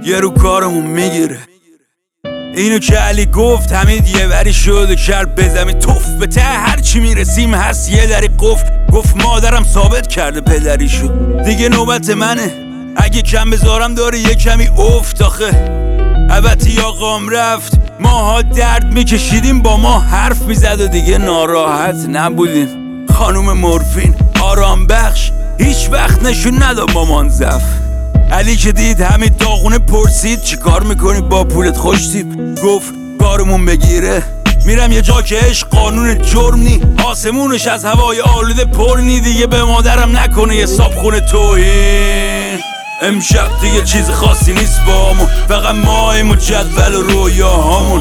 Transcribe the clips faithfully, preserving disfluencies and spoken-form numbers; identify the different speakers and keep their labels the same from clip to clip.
Speaker 1: یه رو کارمون میگیره. اینو که علی گفت حمید یه وری شد و کرد به زمین توف. به ته هرچی میرسیم هست یه دری قفل. گفت مادرم ثابت کرده پدریشو، دیگه نوبت منه. اگه کم بذارم داره یه کمی افت آخه. البته آقام رفت ماها درد میکشیدیم، با ما حرف میزد و دیگه ناراحت نبودیم. خانوم مورفین آرام بخش هیچ وقت نشون نداد مامان زف. علی که دید حمید داغونه پرسید چی کار میکنی با پولت خوش تیپ؟ گفت کارمون بگیره میرم یه جا که عشق قانون جرم نی، آسمونش از هوای آلوده پر نی، دیگه به مادرم نکنه یه صابخونه توهین. امشب دیگه چیز خاصی نیست بامون، فقط ماییم و جدول و رویاهامون.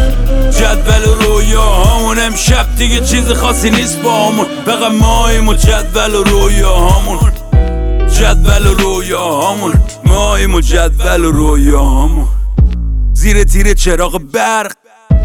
Speaker 1: جدول و رویاهامون امشب دیگه چیز خاصی نیست بامون، فقط ماییم و جدول و رویاهامون. جدول و رویاهامون ماییم و جدول و رویاهامون. زیر تیر چراغ برق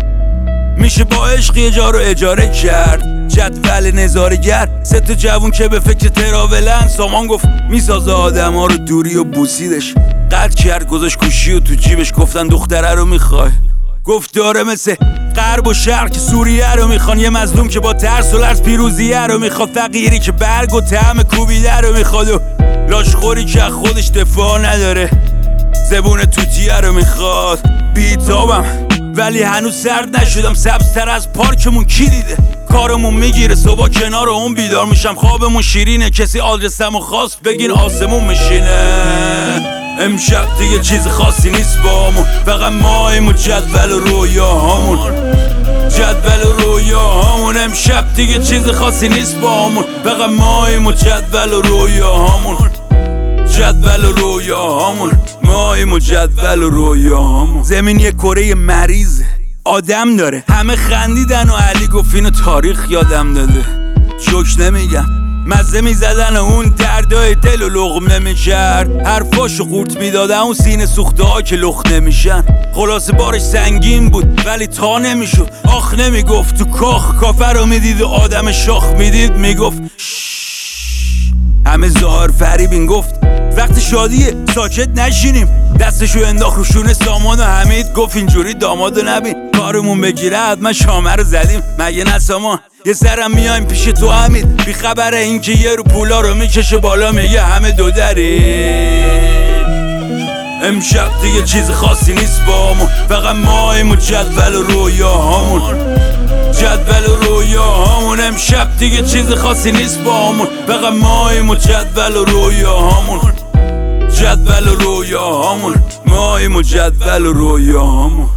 Speaker 1: میشه با عشق یه جا رو اجاره کرد. جدول نظاره‌گر سه تا جوون که به فکر تراولن. سامان گفت میسازه آدم ها رو دوری و بوسیدش. قطع کرد گذاشت گوشی و تو جیبش. گفتن دختره رو میخوای؟ گفت داره مثل غرب و شرق که سوریه رو میخوان. یه مظلوم که با ترس و لرز پیروزیه رو میخواد. فقیری که برگ و طعم کوبیده رو میخواد و لاشخوری که خودش دفاع نداره. زبون توتیه رو میخواد. بیتابم ولی هنوز سرد نشدم. سبزتر از پارکمون کی دیده؟ کارمون میگیره صبح کنار اون بیدار میشم. خوابمون شیرینه کسی آدرسمو خواست بگین آسمون میشینه. امشب دیگه چیز خاصی نیست بامون، فقط ماییم و جدول و رویاهامون. جدول و رویاهامون امشب دیگه چیز خاصی نیست بامون، فقط ماییم و جدول و رویاهامون. جدول و رویاهامون ماییم و جدول و رویاهامون. زمین یه کره مریضه آدم داره. همه خندیدن و علی گفت اینو تاریخ یادم داده. جوک نمیگم مزه میزدن و اون دردای دل و لقمه میکرد. حرفاشو قورت میدادن اون سینه سوخته ها که لخت نمیشن. خلاصه بارش سنگین بود ولی تا نمیشد. آخ نمیگفت تو کاخ کافر رو میدید و آدم شاخ میدید میگفت همه ظاهر فریبین. گفت وقت شادیه ساکت نشینیم. دستشو انداخت رو شونه سامان و حمید. گفت اینجوری دامادو نبین، کارمون بگیره حتما شامه رو زدیم. مگه نه سامان؟ یه سرم میایم پیش تو حمید. بی خبره این که یه رو پولا رو میکشه بالا میگه همه دو دری. امشب دیگه چیز خاصی نیست بامون، فقط ماییم و جدول و رویاهامون. جدول و رویاهامون امشب دیگه چیز خاصی نیست بامون، فقط ماییم و جدول و رویاهامون. جدول و رویاهامون ماییم و جدول و رویاهامون.